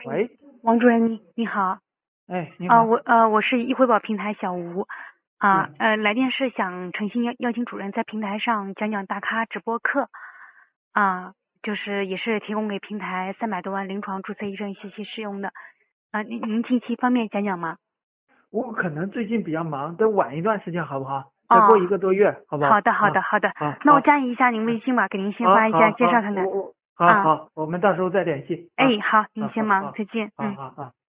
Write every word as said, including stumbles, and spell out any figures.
喂， 王主任你你好。 哎，你啊、 好。 我呃我是易汇宝平台小吴。啊嗯呃来电是想诚心邀邀请主任在平台上讲讲大咖直播课。啊就是也是提供给平台三百多万临床注册医生学习使用的。啊您您近期方便讲讲吗？ 我可能最近比较忙，等晚一段时间好不好？再过哦， 一个多月，好不好？ 好的好啊， 的好的。 好， 那我好， 加你一下您微信吧，给您先好， 发一下好，好， 介绍看看。 我我，好啊好，我们到时候再联系啊。 哎好，您好先忙， 好好， 再见。嗯。 好好好。